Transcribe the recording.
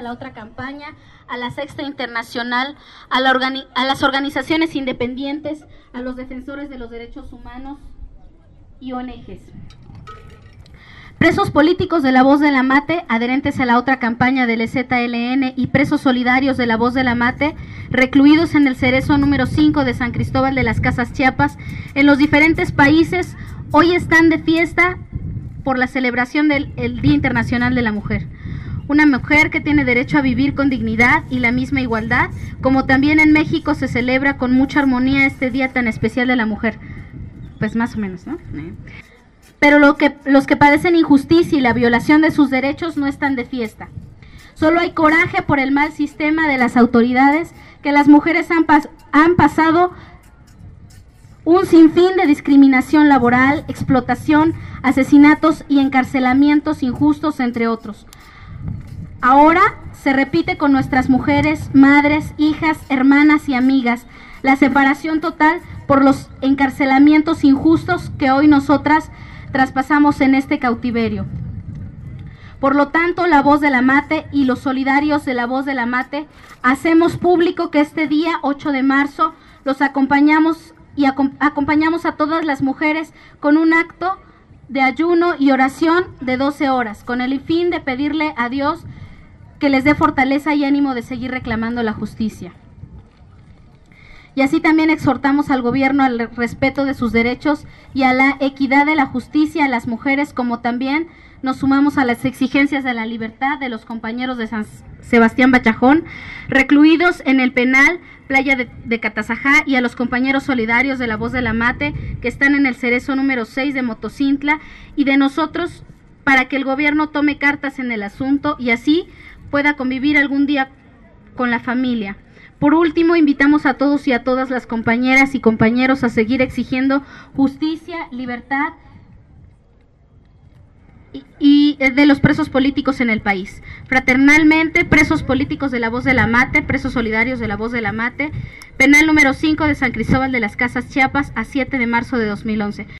la otra campaña, a la Sexta Internacional, a las organizaciones independientes, a los defensores de los derechos humanos y ONGs. Presos políticos de La Voz de la Mate, adherentes a la otra campaña del EZLN y presos solidarios de La Voz de la Mate, recluidos en el Cerezo número 5 de San Cristóbal de las Casas, Chiapas, en los diferentes países, hoy están de fiesta por la celebración del Día Internacional de la Mujer. Una mujer que tiene derecho a vivir con dignidad y la misma igualdad, como también en México se celebra con mucha armonía este día tan especial de la mujer. Pues más o menos, ¿no? Pero los que padecen injusticia y la violación de sus derechos no están de fiesta. Solo hay coraje por el mal sistema de las autoridades, que las mujeres han pasado un sinfín de discriminación laboral, explotación, asesinatos y encarcelamientos injustos, entre otros. Ahora se repite con nuestras mujeres, madres, hijas, hermanas y amigas, la separación total por los encarcelamientos injustos que hoy nosotras traspasamos en este cautiverio. Por lo tanto, La Voz de la Mate y los solidarios de La Voz de la Mate hacemos público que este día 8 de marzo los acompañamos a todas las mujeres con un acto de ayuno y oración de 12 horas, con el fin de pedirle a Dios que les dé fortaleza y ánimo de seguir reclamando la justicia. Y así también exhortamos al gobierno al respeto de sus derechos y a la equidad de la justicia a las mujeres, como también nos sumamos a las exigencias de la libertad de los compañeros de San Sebastián Bachajón, recluidos en el penal Playa de Catazajá, y a los compañeros solidarios de La Voz de la Mate que están en el Cerezo número 6 de Motocintla, y de nosotros para que el gobierno tome cartas en el asunto y así pueda convivir algún día con la familia. Por último, invitamos a todos y a todas las compañeras y compañeros a seguir exigiendo justicia, libertad y de los presos políticos en el país. Fraternalmente, presos políticos de La Voz de la Mate, presos solidarios de La Voz de la Mate, penal número 5 de San Cristóbal de las Casas, Chiapas, a 7 de marzo de 2011.